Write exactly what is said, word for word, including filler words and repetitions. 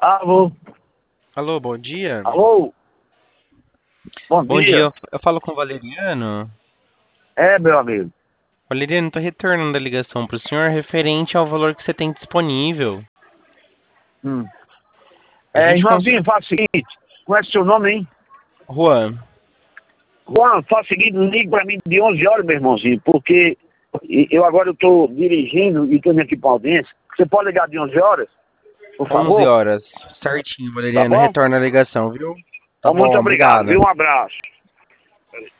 Alô? Alô, bom dia. Alô? Bom Bom dia, dia. eu eu falo com o Valeriano. É, meu amigo. Valeriano, estou retornando a ligação para o senhor referente ao valor que você tem disponível. Hum. A É, gente cons... irmãozinho, faz o seguinte. Qual é o seu nome, hein? Juan, Juan, faz o seguinte, ligue pra mim de onze horas, meu irmãozinho, porque e- eu agora eu tô dirigindo e tô aqui pra audiência. Você pode ligar de onze horas, por onze favor? horas. Certinho, Tá Valeriano, bom? retorna a ligação, viu? Tá Então, muito bom, obrigado, obrigado. viu? Um abraço.